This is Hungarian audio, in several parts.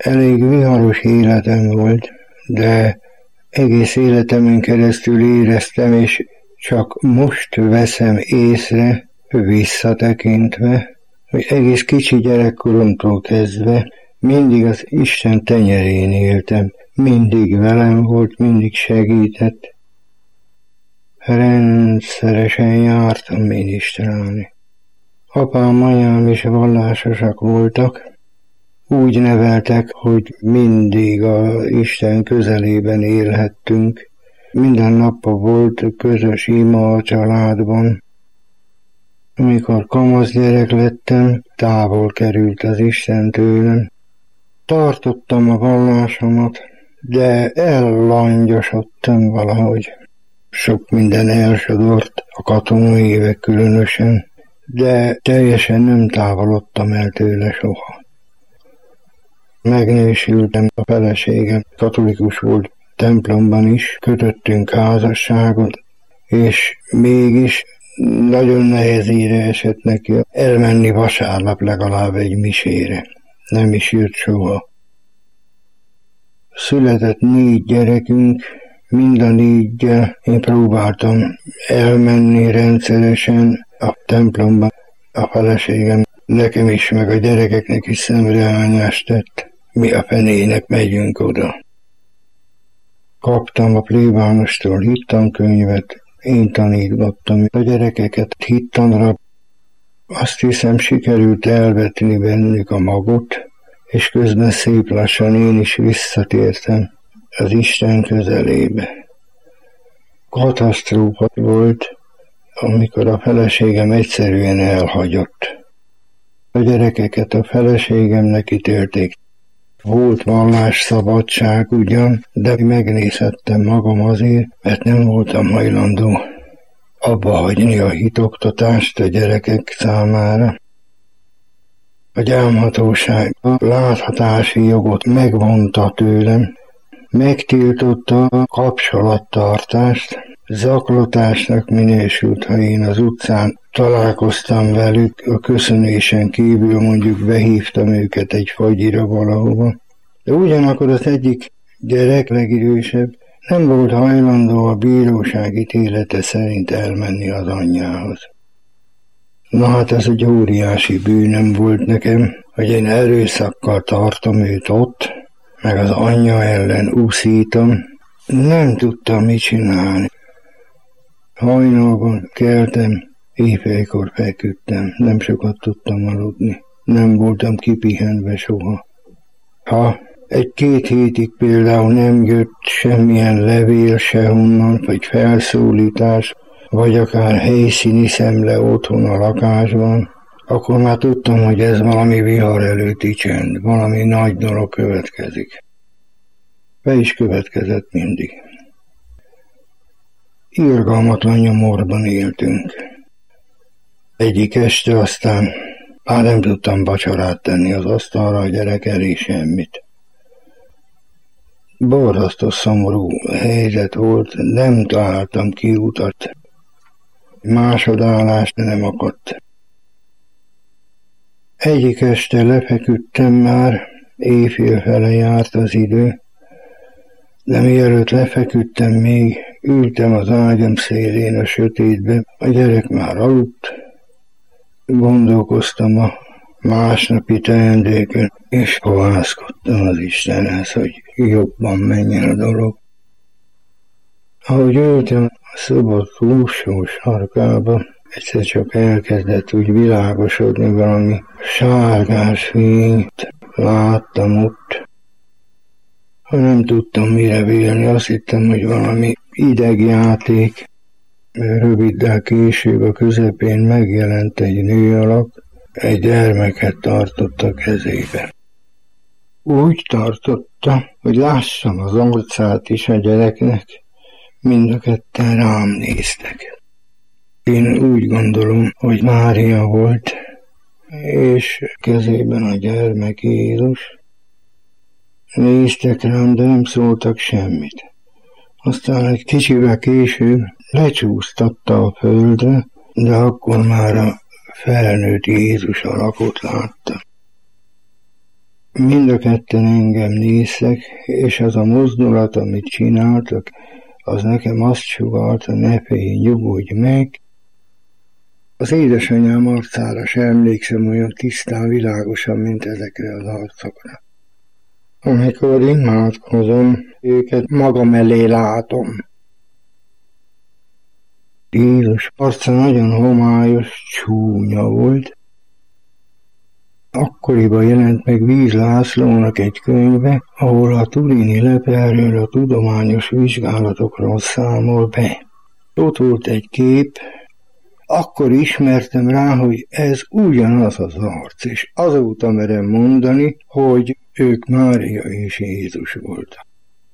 Elég viharos életem volt, de egész életemen keresztül éreztem, és csak most veszem észre, visszatekintve, hogy egész kicsi gyerekkoromtól kezdve mindig az Isten tenyerén éltem, mindig velem volt, mindig segített. Rendszeresen jártam minisztrálni. Apám, anyám is vallásosak voltak. Úgy neveltek, hogy mindig az Isten közelében élhettünk. Minden nap volt közös ima a családban. Amikor kamasz gyerek lettem, távol került az Isten tőlem. Tartottam a vallásomat, de ellangyosodtam valahogy. Sok minden elsodort, a katonai évek különösen, de teljesen nem távolodtam el tőle soha. Megnősültem, a feleségem katolikus volt, templomban is kötöttünk házasságot, és mégis nagyon nehezére esett neki elmenni vasárnap legalább egy misére. Nem is jött soha. Született 4 gyerekünk, mind a 4-gyel én próbáltam elmenni rendszeresen a templomban. A feleségem nekem is, meg a gyerekeknek is szemrehányást tett. Mi a fenének megyünk oda. Kaptam a plébánostól hittankönyvet, én tanítgattam a gyerekeket hittanra. Azt hiszem, sikerült elvetni bennük a magot, és közben szép lassan én is visszatértem az Isten közelébe. Katasztrófa volt, amikor a feleségem egyszerűen elhagyott. A gyerekeket a feleségemnek ítélték. Volt vallásszabadság ugyan, de megnézhettem magam azért, mert nem voltam hajlandó abba hagyni a hitoktatást a gyerekek számára. A gyámhatóság a láthatási jogot megvonta tőlem, megtiltotta a kapcsolattartást, zaklatásnak minősült, ha én az utcán találkoztam velük, a köszönésen kívül mondjuk behívtam őket egy fagyira valahova. De ugyanakkor az egyik gyerek, legidősebb, nem volt hajlandó a bíróság ítélete szerint elmenni az anyjához. Na hát ez egy óriási bűnöm volt nekem, hogy én erőszakkal tartom őt ott, meg az anyja ellen úszítom. Nem tudtam mit csinálni. Hajnalban keltem, éjfélkor feküdtem, nem sokat tudtam aludni. Nem voltam kipihenve soha. Ha 1-2 hétig például nem jött semmilyen levél sehonnan, vagy felszólítás, vagy akár helyszíni szemle otthon a lakásban, akkor már tudtam, hogy ez valami vihar előtti csend, valami nagy dolog következik. Be is következett mindig. Irgalmatlan nyomorban éltünk. Egyik este aztán már nem tudtam vacsorát tenni az asztalra, a gyerek elé semmit. Borzasztó szomorú helyzet volt, nem találtam kiutat. Másodállás nem akadt. Egyik este lefeküdtem már, éjfél fele járt az idő, de mielőtt lefeküdtem még, ültem az ágyam szélén a sötétbe, a gyerek már aludt, gondolkoztam a másnapi teendőkön, és fohászkodtam az Istenhez, hogy jobban menjen a dolog. Ahogy ültem a szoba túlsó sarkába, egyszer csak elkezdett úgy világosodni, valami sárgás fényt láttam ott. Ha nem tudtam mire vélni, azt hittem, hogy valami idegjáték. Röviddel később a közepén megjelent egy nő alak, egy gyermeket tartott a kezébe. Úgy tartotta, hogy lássam az arcát is a gyereknek, mind a ketten rám néztek. Én úgy gondolom, hogy Mária volt, és kezében a gyermek Jézus. Néztek rám, de nem szóltak semmit. Aztán egy kicsivel később lecsúsztatta a földre, de akkor már a felnőtt Jézus alakot látta. mind a ketten engem néztek, és az a mozdulat, amit csináltak, az nekem azt sugallta, ne félj, nyugodj meg. Az édesanyám arcára se emlékszem olyan tisztán, világosan, mint ezekre az arcokra. Amikor imádkozom, őket magam elé látom. Jézus arca nagyon homályos, csúnya volt. Akkoriban jelent meg Víz Lászlónak egy könyve, ahol a turini lepelről a tudományos vizsgálatokról számol be. Ott volt egy kép, akkor ismertem rá, hogy ez ugyanaz az arc, és azóta merem mondani, hogy ők Mária és Jézus voltak.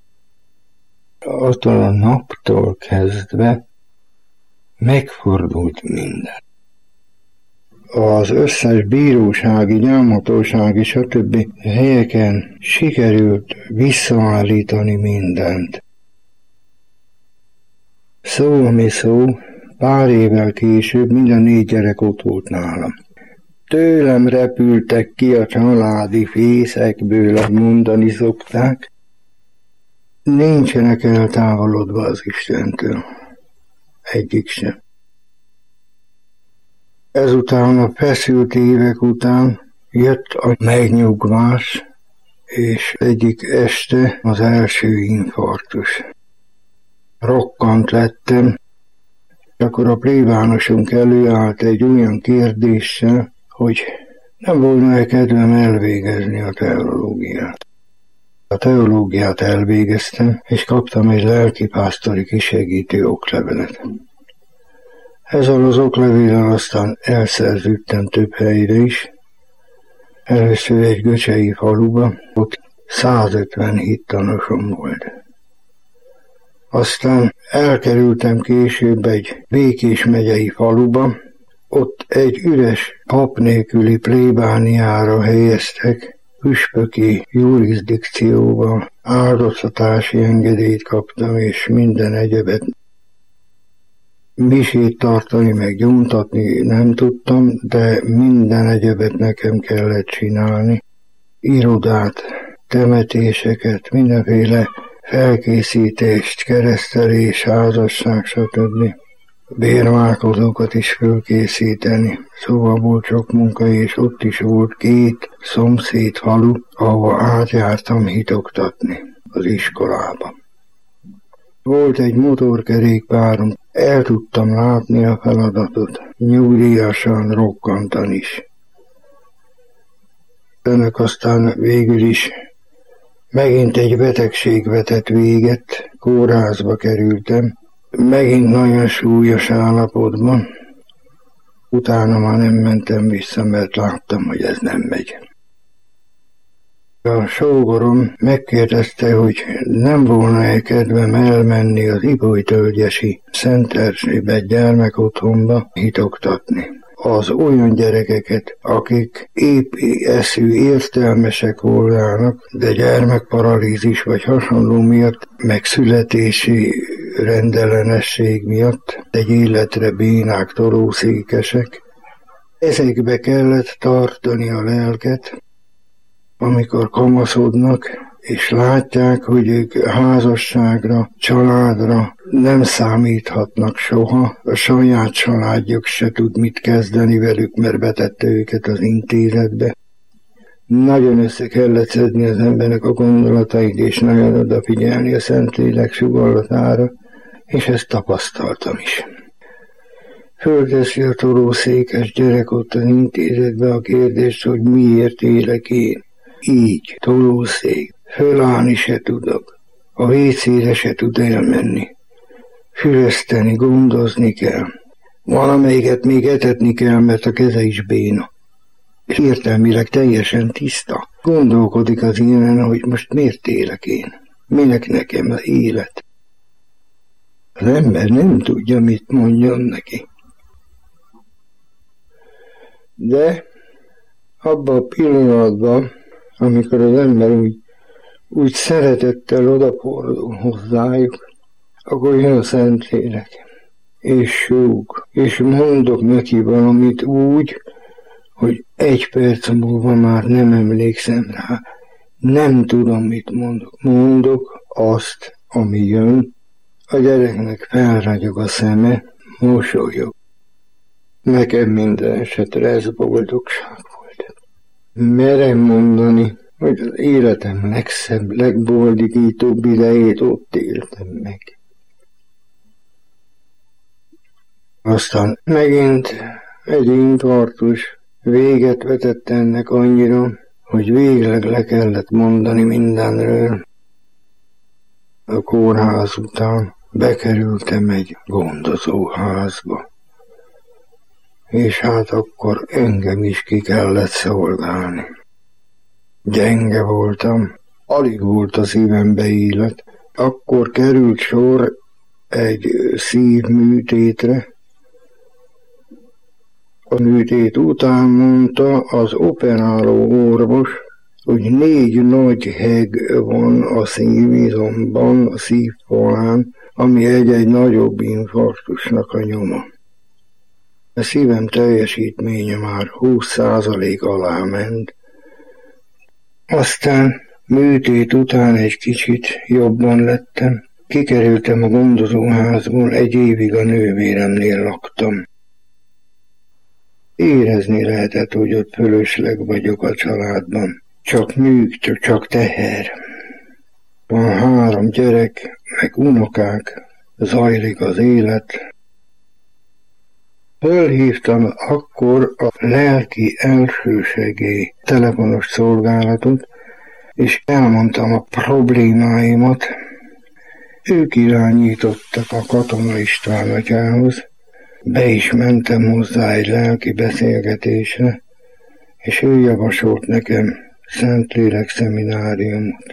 Attól a naptól kezdve megfordult minden. Az összes bírósági, nyomhatósági, stb. Helyeken sikerült visszaállítani mindent. Szó, ami szó, pár évvel később mind a 4 gyerek ott volt nálam. Tőlem repültek ki a családi fészekből, ahogy mondani szokták. Nincsenek eltávolodva az Istentől. Egyik sem. Ezután a feszült évek után jött a megnyugvás, és egyik este az első infarktus. Rokkant lettem, akkor a plébánosunk előállt egy olyan kérdéssel, hogy nem volna-e kedvem elvégezni a teológiát. A teológiát elvégeztem, és kaptam egy lelkipásztori kisegítő oklevelet. Ezzel az oklevéllel aztán elszerződtem több helyre is. Először egy göcsei faluba, ott 150 hittanosom volt. Aztán elkerültem később egy Békés megyei faluba, ott egy üres pap nélküli plébániára helyeztek, püspöki jurisdikcióval áldozatási engedélyt kaptam, és minden egyebet. Misét tartani, meg gyóntatni nem tudtam, de minden egyebet nekem kellett csinálni. Irodát, temetéseket, mindenféle felkészítést, keresztelés, házasság, stb. Bérmálkozókat is fölkészíteni. Szóval volt sok munka, és ott is volt 2 szomszéd falu, ahova átjártam hitoktatni az iskolába. Volt egy motorkerékpárom, el tudtam látni a feladatot, nyugdíjasan rokkantan is. Önök aztán végül is megint egy betegség vetett véget, kórházba kerültem, megint nagyon súlyos állapotban. Utána már nem mentem vissza, mert láttam, hogy ez nem megy. A sógorom megkérdezte, hogy nem volna-e kedvem elmenni az Ibolytölgyesi Szent Erzsébet gyermekotthonba hitoktatni. Az olyan gyerekeket, akik épp eszű értelmesek volnának, de gyermekparalízis vagy hasonló miatt, meg születési rendellenesség miatt egy életre bénák, tolószékesek. Ezekbe kellett tartani a lelket, amikor kamaszodnak, és látják, hogy ők házasságra, családra nem számíthatnak soha, a saját családjuk se tud mit kezdeni velük, mert betette őket az intézetbe. Nagyon össze kellett szedni az embernek a gondolatait, és nagyon odafigyelni a Szentlélek sugallatára, és ezt tapasztaltam is. Fölteszi a tolószékes gyerek ott az intézetbe a kérdést, hogy miért élek én. Így, tolószék, fölállni se tudok, a vécére se tud elmenni. Füreszteni, gondozni kell. Valamelyiket még etetni kell, mert a keze is béna. És értelmileg teljesen tiszta. Gondolkodik az ilyenen, hogy most miért élek én? Minek nekem az élet? Az ember nem tudja, mit mondjon neki. De abban a pillanatban, amikor az ember úgy szeretettel odafordul hozzájuk, akkor jön a Szentlélek, és súg, és mondok neki valamit úgy, hogy 1 perc múlva már nem emlékszem rá, Nem tudom, mit mondok. Mondok azt, ami jön. A gyereknek felragyog a szeme, mosolyog. Nekem minden esetre ez boldogság volt. Merem mondani, hogy az életem legszebb, legboldogítóbb idejét ott éltem meg. Aztán megint egy infarktus véget vetett ennek annyira, hogy végleg le kellett mondani mindenről. A kórház után bekerültem egy gondozóházba, és hát akkor engem is ki kellett szolgálni. Gyenge voltam, alig volt a szívembe élet. Akkor került sor egy szívműtétre. A műtét után mondta az operáló orvos, hogy 4 nagy heg van a szívizomban, a szívfalán, ami egy nagyobb infarktusnak a nyoma. A szívem teljesítménye már 20% alá ment. Aztán műtét után egy kicsit jobban lettem. Kikerültem a gondozóházból, 1 évig a nővéremnél laktam. Érezni lehetett, hogy ott fölösleg vagyok a családban. Csak nyűg, csak teher. Van 3 gyerek, meg unokák, zajlik az élet. Fölhívtam akkor a lelki elsősegély telefonos szolgálatot, és elmondtam a problémáimat. Ők irányítottak a Katona István atyához. Be is mentem hozzá egy lelki beszélgetésre, és ő javasolt nekem Szentlélek szemináriumot.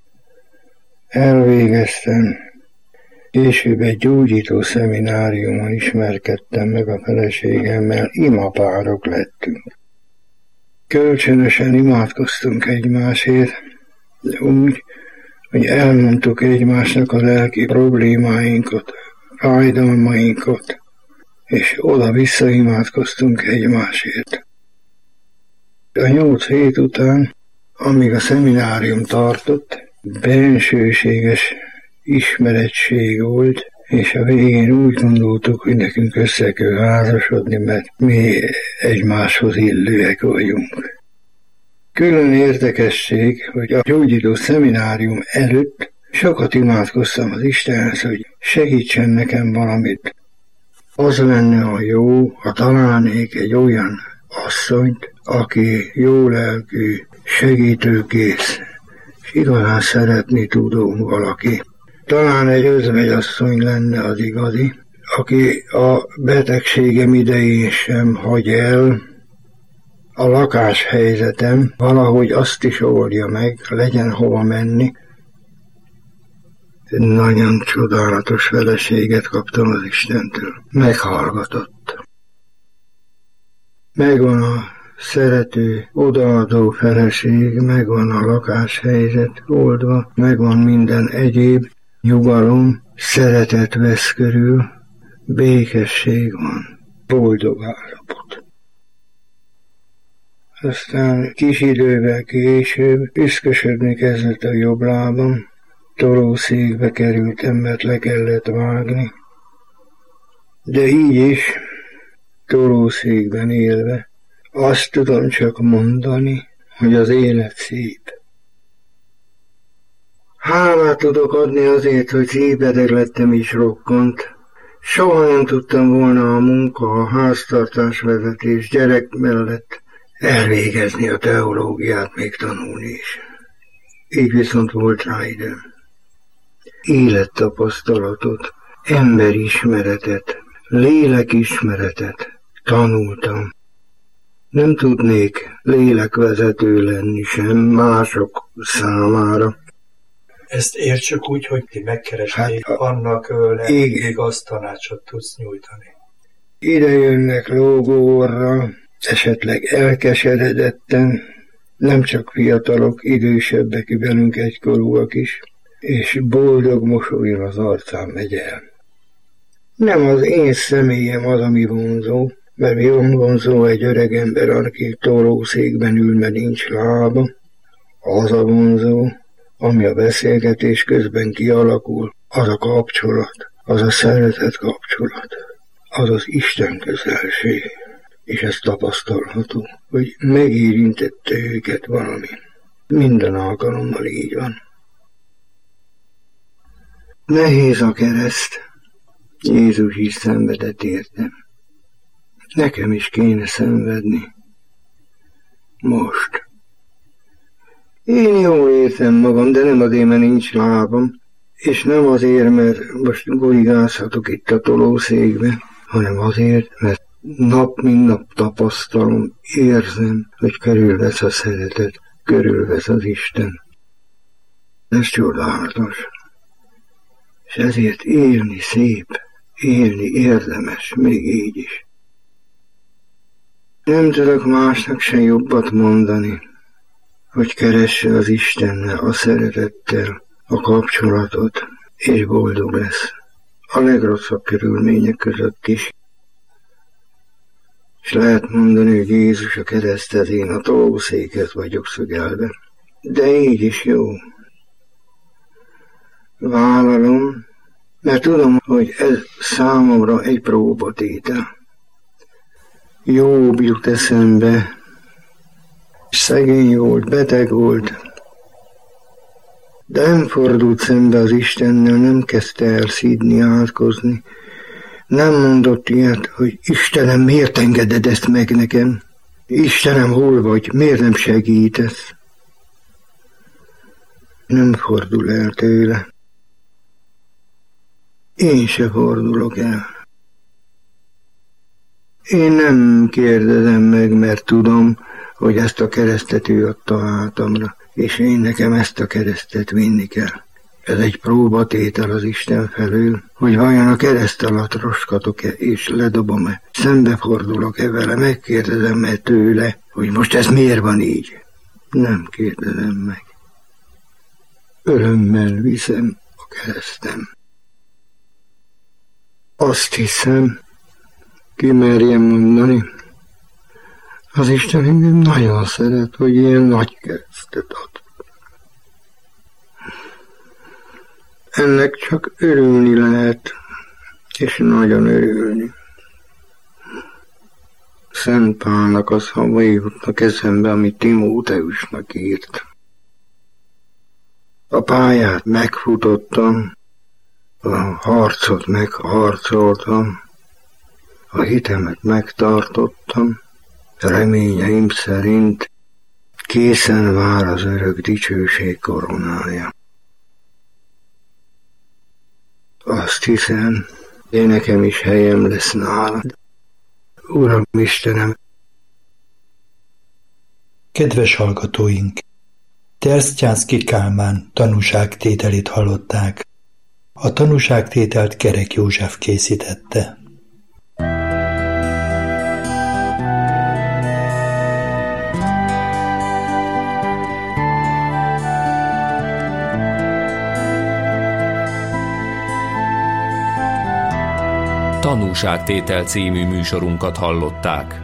Elvégeztem, később egy gyógyító szemináriumon ismerkedtem meg a feleségemmel, imapárok lettünk. Kölcsönösen imádkoztunk egymásért, de úgy, hogy elmondtuk egymásnak a lelki problémáinkat, fájdalmainkat, és oda-vissza imádkoztunk egymásért. A 8 hét után, amíg a szeminárium tartott, bensőséges ismerettség volt, és a végén úgy gondoltuk, hogy nekünk össze kell házasodni, mert mi egymáshoz illőek vagyunk. Külön érdekesség, hogy a gyógyító szeminárium előtt sokat imádkoztam az Istenhez, hogy segítsen nekem valamit. Az lenne a jó, ha találnék egy olyan asszonyt, aki jó lelkű, segítőkész, és igazán szeretni tudó valaki. Talán egy özvegyasszony lenne az igazi, aki a betegségem idején sem hagy el, a lakáshelyzetem valahogy azt is oldja meg, legyen hova menni. Nagyon csodálatos feleséget kaptam az Istentől. Meghallgatott. Megvan a szerető, odaadó feleség, megvan a lakáshelyzet oldva, megvan minden egyéb, nyugalom, szeretet vesz körül, békesség van, boldog állapot. Aztán kis idővel később üszkösödni kezdett a jobb lábam, tolószékbe kerültem, mert le kellett vágni, de így is, tolószékben élve, azt tudom csak mondani, hogy az élet szép. Hálát tudok adni azért, hogy szívbeteg lettem is rokkant. Soha nem tudtam volna a munka, a háztartásvezetés gyerek mellett elvégezni a teológiát, még tanulni is. Így viszont volt rá időm. Élettapasztalatot, emberismeretet, lélekismeretet tanultam. Nem tudnék lélekvezető lenni sem mások számára. Ezt értsük úgy, hogy ti megkeresték annak igaz tanácsot tudsz nyújtani. Ide jönnek lógóorra, esetleg elkeseredetten, nem csak fiatalok, idősebbek velünk egykorúak is, és boldog mosolyon az arcán megy el. Nem az én személyem az, ami vonzó, mert mi vonzó egy öreg ember, aki tolószékben ül, mert nincs lába. Az a vonzó, ami a beszélgetés közben kialakul, az a kapcsolat, az a szeretet kapcsolat, az az Isten közelség. És ez tapasztalható, hogy megérintette őket valami. Minden alkalommal így van. Nehéz a kereszt. Jézus is szenvedett érte. Nekem is kéne szenvedni. Most. Én jól értem magam, de nem azért, mert nincs lábam, és nem azért, mert most golyigázhatok itt a tolószékbe, hanem azért, mert nap mint nap tapasztalom, érzem, hogy körülvesz a szeretet, körülvesz az Isten. Ez csodálatos. És ezért élni szép, élni érdemes, még így is. Nem tudok másnak se jobbat mondani, hogy keresse az Istennel a szeretettel a kapcsolatot, és boldog lesz. A legrosszabb körülmények között is. És lehet mondani, hogy Jézus a keresztezén a tolószékhez vagyok szögelve. De így is jó. Vállalom, mert tudom, hogy ez számomra egy próbatétel. Jobb jut eszembe, szegény volt, beteg volt, de nem fordult szembe az Istennel, nem kezdte el szídni, átkozni. Nem mondott ilyet, hogy Istenem, miért engeded ezt meg nekem? Istenem, hol vagy? Miért nem segítesz? Nem fordul el tőle. Én se fordulok el. Én nem kérdezem meg, mert tudom, hogy ezt a keresztet ő adta hátamra, és én nekem ezt a keresztet vinni kell. Ez egy próbatétel az Isten felől, hogy vajon a kereszt alatt roskatok-e, és ledobom-e, szembefordulok-e vele, megkérdezem-e tőle, hogy most ez miért van így. Nem kérdezem meg. Örömmel viszem a keresztem. Azt hiszem, kimerjem mondani, az Isten engem nagyon szeret, hogy ilyen nagy keresztet ad. Ennek csak örülni lehet, és nagyon örülni. Szent Pálnak az szavai jutnak eszembe, amit Timóteusnak írt. A pályát megfutottam, a harcot megharcoltam, a hitemet megtartottam, reményeim szerint készen vár az örök dicsőség koronája. Azt hiszem, én nekem is helyem lesz nálad. Uram Istenem! Kedves hallgatóink! Tersztyánszky Kálmán tanúságtételét hallották. A tanúságtételt Kerek József készítette. Tanúságtétel című műsorunkat hallották.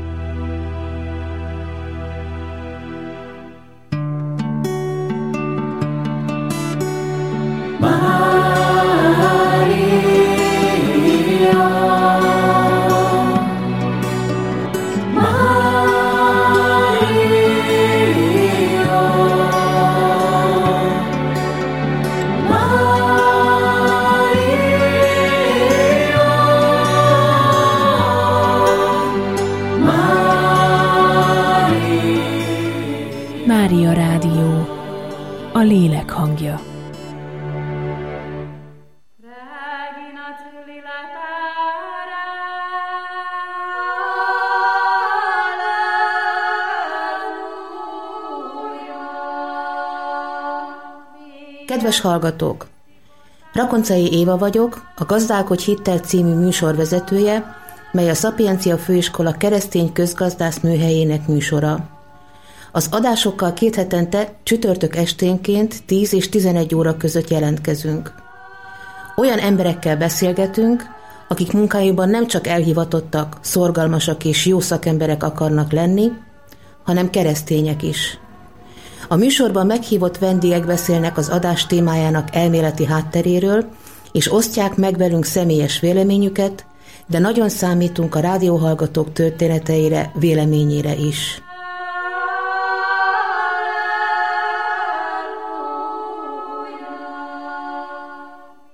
Mária Rádió, a lélek hangja. Kedves hallgatók! Rakoncai Éva vagyok, a Gazdálkodj hittel című műsorvezetője, mely a Szapiencia Főiskola keresztény közgazdász műhelyének műsora. Az adásokkal 2 hetente csütörtök esténként 10 és 11 óra között jelentkezünk. Olyan emberekkel beszélgetünk, akik munkájukban nem csak elhivatottak, szorgalmasak és jó szakemberek akarnak lenni, hanem keresztények is. A műsorban meghívott vendégek beszélnek az adás témájának elméleti hátteréről, és osztják meg velünk személyes véleményüket, de nagyon számítunk a rádióhallgatók történeteire, véleményére is.